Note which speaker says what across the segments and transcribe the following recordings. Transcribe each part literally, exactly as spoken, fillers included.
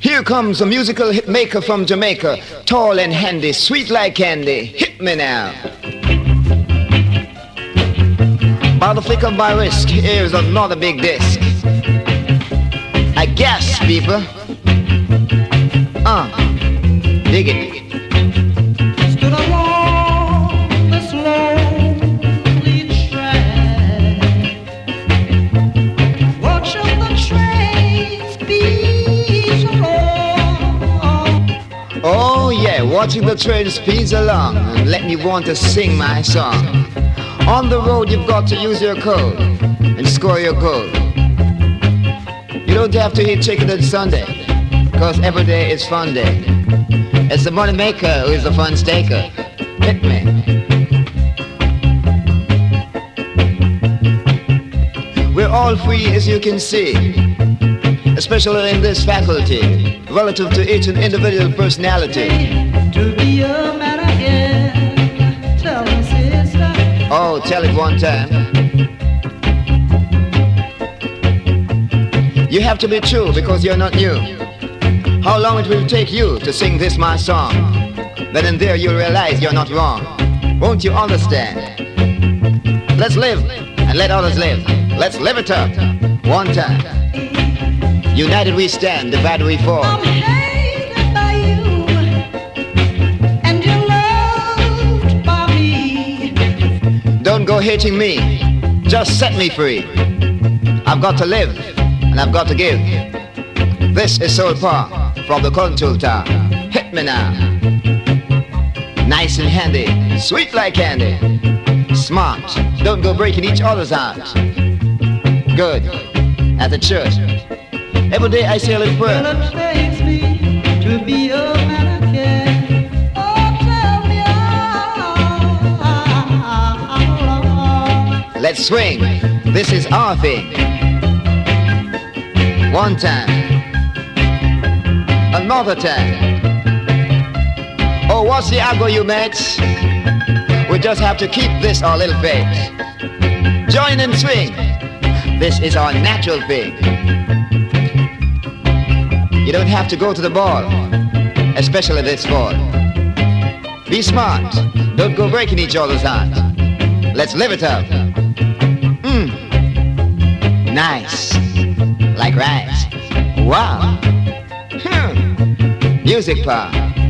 Speaker 1: Here comes a musical hit maker from Jamaica, tall and handy, sweet like candy. Hit me now. By the flick of my wrist, here's another big disc. I guess, people. Uh, dig it.
Speaker 2: Stood along this lonely track, watching the train speed along.
Speaker 1: Oh yeah, watching the train speeds along and let me want to sing my song. On the road you've got to use your code and score your goal. You don't have to eat chicken on Sunday, cause every day is fun day. It's the money maker who is the fun staker. Hit me. We're all free as you can see, especially in this faculty, relative to each and individual personality.
Speaker 2: To be a man again, tell me sister.
Speaker 1: Oh, tell it one time. You have to be true because you're not new. How long it will take you to sing this my song? Then and there you'll realize you're not wrong. Won't you understand? Let's live and let others live. Let's live it up one time. United we stand, divided we fall.
Speaker 2: I'm hated by you, and you're loved by me.
Speaker 1: Don't go hating me, just set me free. I've got to live and I've got to give. This is Soul Power from the Contour Tower. Hit me now. Nice and handy, sweet like candy. Smart, don't go breaking each other's hearts. Good, at the church. Every day I say a little prayer.
Speaker 2: Well, it takes me to be a man again. Oh, tell me how long.
Speaker 1: Let's swing, this is our thing. One time, another time. Oh, what's the argo, you mates? We just have to keep this our little faith. Join and swing. This is our natural thing. You don't have to go to the ball, especially this fall. Be smart. Don't go breaking each other's hearts. Let's live it up. Mmm. Nice. Like rice. Wow. Hmm. Music power.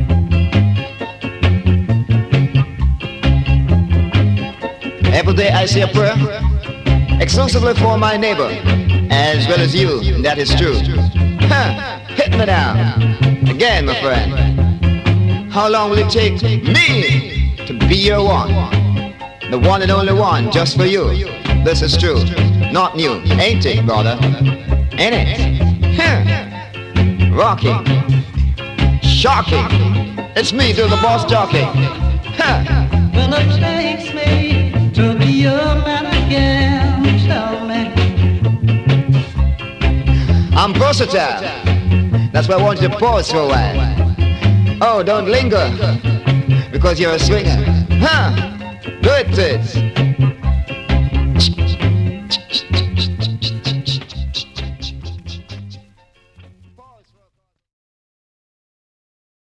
Speaker 1: Every day I say a prayer, exclusively for my neighbor, as well as you, and that is true. Huh. Hit me down. Again, my friend. How long will it take me to be your one? The one and only one, just for you. This is true. Not new, ain't it, brother? Ain't it? Huh. Rocking. Shocking. It's me, do the boss jockey. Huh.
Speaker 2: Well, it takes me to be a man again, tell me.
Speaker 1: I'm versatile. That's why I want you to pause for a while. Oh, don't linger, because you're a swinger. Huh? Do it, tits.